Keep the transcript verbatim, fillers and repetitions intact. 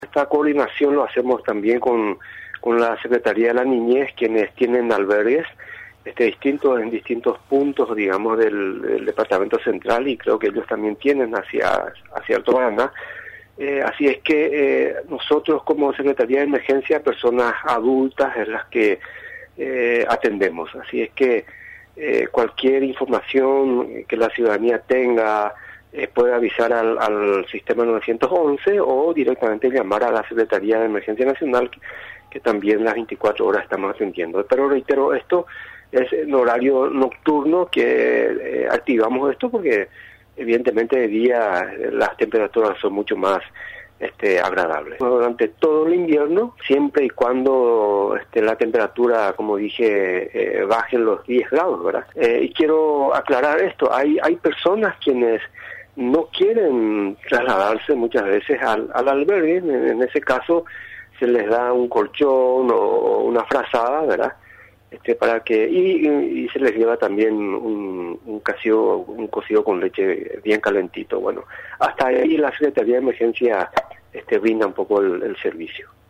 Esta coordinación lo hacemos también con, con la Secretaría de la Niñez, quienes tienen albergues este, distintos en distintos puntos, digamos, del, del Departamento Central, y creo que ellos también tienen hacia, hacia Alto Paraná. Eh, así es que eh, nosotros como Secretaría de Emergencia, personas adultas es las que eh, atendemos. Así es que eh, cualquier información que la ciudadanía tenga, eh, puede avisar al, al sistema nueve once o directamente llamar a la Secretaría de Emergencia Nacional, que, que también las veinticuatro horas estamos atendiendo. Pero reitero, esto es en horario nocturno que eh, activamos esto porque evidentemente de día las temperaturas son mucho más este, agradables. Durante todo el invierno, siempre y cuando este, la temperatura, como dije, eh, baje los diez grados, ¿verdad? Eh, y quiero aclarar esto, hay, hay personas quienes no quieren trasladarse muchas veces al, al albergue. En, en ese caso se les da un colchón o una frazada, ¿verdad? Este, para que y, y se les lleva también un, un cocido, un cocido con leche bien calentito. Bueno, hasta ahí la Secretaría de Emergencia este, brinda un poco el, el servicio.